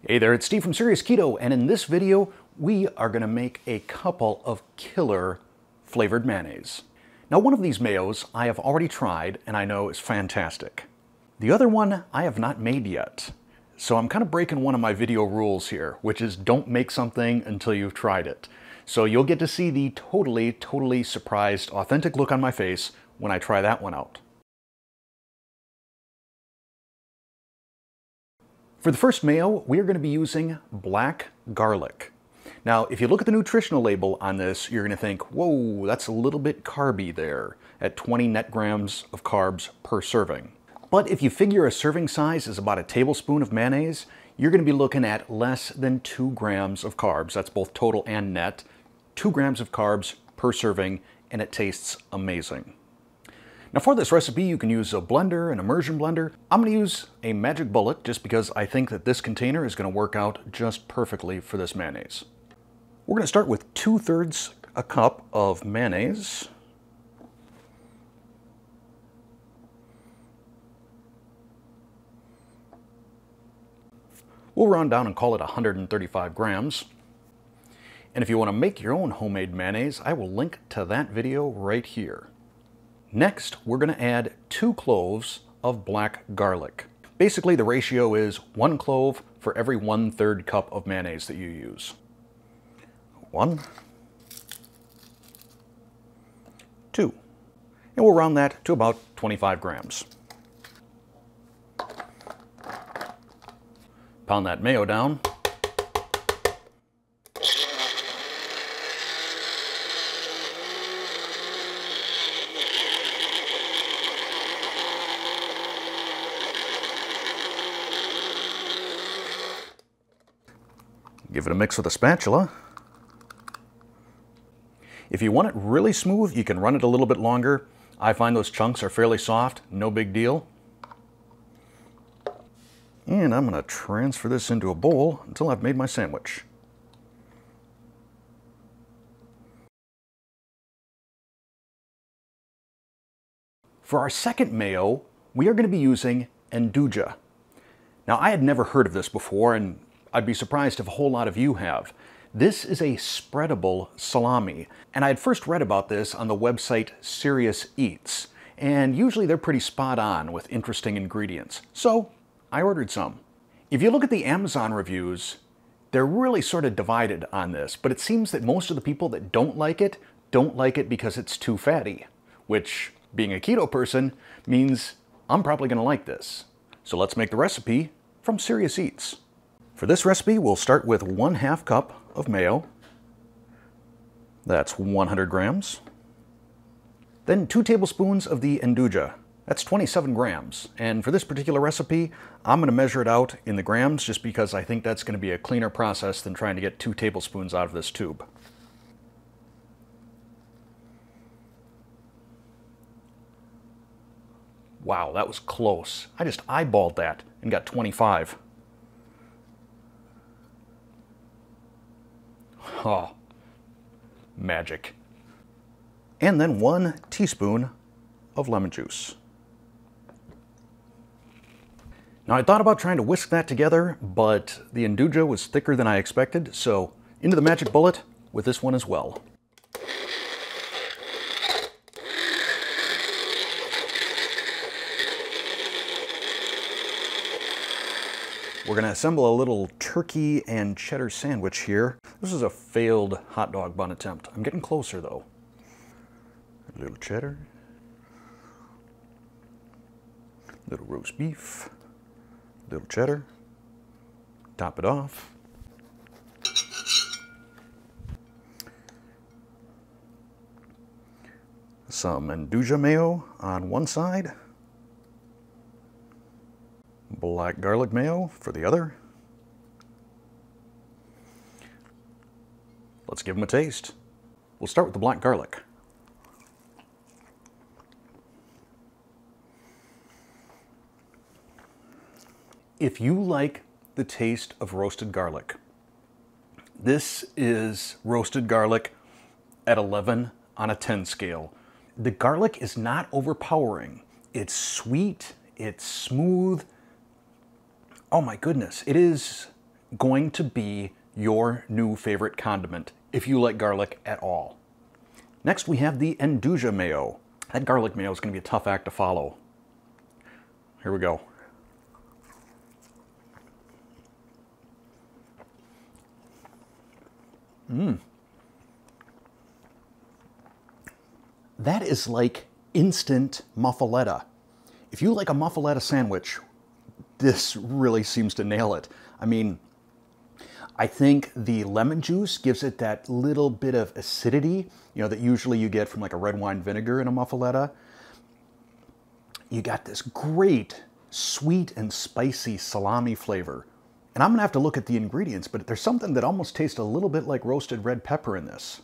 Hey there, it's Steve from Serious Keto, and in this video, we are gonna make a couple of killer flavored mayonnaise. Now, one of these mayos I have already tried, and I know is fantastic. The other one I have not made yet. So I'm kind of breaking one of my video rules here, which is don't make something until you've tried it. So you'll get to see the totally surprised, authentic look on my face when I try that one out. For the first mayo, we are going to be using black garlic. Now, if you look at the nutritional label on this, you're going to think, whoa, that's a little bit carby there, at 20 net grams of carbs per serving. But if you figure a serving size is about a tablespoon of mayonnaise, you're going to be looking at less than 2 grams of carbs. That's both total and net. 2 grams of carbs per serving, and it tastes amazing. Now for this recipe, you can use a blender, an immersion blender. I'm going to use a Magic Bullet just because I think that this container is going to work out just perfectly for this mayonnaise. We're going to start with 2/3 a cup of mayonnaise. We'll round down and call it 135 grams. And if you want to make your own homemade mayonnaise, I will link to that video right here. Next, we're going to add 2 cloves of black garlic. Basically, the ratio is 1 clove for every 1/3 cup of mayonnaise that you use. 1, 2, and we'll round that to about 25 grams. Pound that mayo down. Give it a mix with a spatula. If you want it really smooth, you can run it a little bit longer. I find those chunks are fairly soft, no big deal. And I'm going to transfer this into a bowl until I've made my sandwich. For our second mayo, we are going to be using Nduja. Now, I had never heard of this before, and I'd be surprised if a whole lot of you have. This is a spreadable salami, and I had first read about this on the website Serious Eats, and usually they're pretty spot on with interesting ingredients, so I ordered some. If you look at the Amazon reviews, they're really sort of divided on this, but it seems that most of the people that don't like it because it's too fatty, which, being a keto person, means I'm probably going to like this. So let's make the recipe from Serious Eats. For this recipe, we'll start with 1/2 cup of mayo. That's 100 grams. Then 2 tablespoons of the Nduja. That's 27 grams. And for this particular recipe, I'm going to measure it out in the grams just because I think that's going to be a cleaner process than trying to get 2 tablespoons out of this tube. Wow, that was close. I just eyeballed that and got 25. Oh, magic. And then 1 teaspoon of lemon juice. Now, I thought about trying to whisk that together, but the Nduja was thicker than I expected, so into the Magic Bullet with this one as well. We're going to assemble a little turkey and cheddar sandwich here. This is a failed hot dog bun attempt. I'm getting closer though. A little cheddar. Little roast beef. Little cheddar. Top it off. Some Nduja mayo on one side. Black garlic mayo for the other. Let's give them a taste. We'll start with the black garlic. If you like the taste of roasted garlic, this is roasted garlic at 11 on a 10 scale. The garlic is not overpowering. It's sweet, it's smooth. Oh my goodness, it is going to be your new favorite condiment if you like garlic at all. Next, we have the Nduja mayo. That garlic mayo is going to be a tough act to follow. Here we go. That is like instant muffaletta. If you like a muffaletta sandwich, this really seems to nail it. I mean, I think the lemon juice gives it that little bit of acidity, you know, that usually you get from like a red wine vinegar in a muffaletta. You got this great sweet and spicy salami flavor. And I'm gonna have to look at the ingredients, but there's something that almost tastes a little bit like roasted red pepper in this.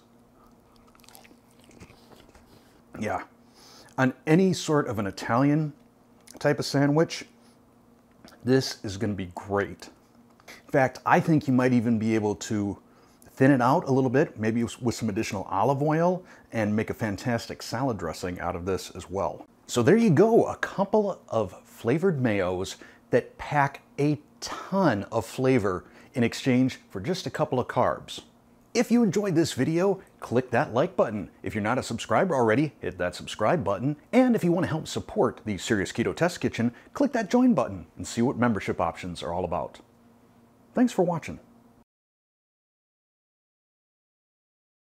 Yeah, on any sort of an Italian type of sandwich, this is gonna be great. In fact, I think you might even be able to thin it out a little bit, maybe with some additional olive oil, and make a fantastic salad dressing out of this as well. So there you go, a couple of flavored mayos that pack a ton of flavor in exchange for just a couple of carbs. If you enjoyed this video, click that like button. If you're not a subscriber already, hit that subscribe button. And if you want to help support the Serious Keto Test Kitchen, click that join button and see what membership options are all about. Thanks for watching.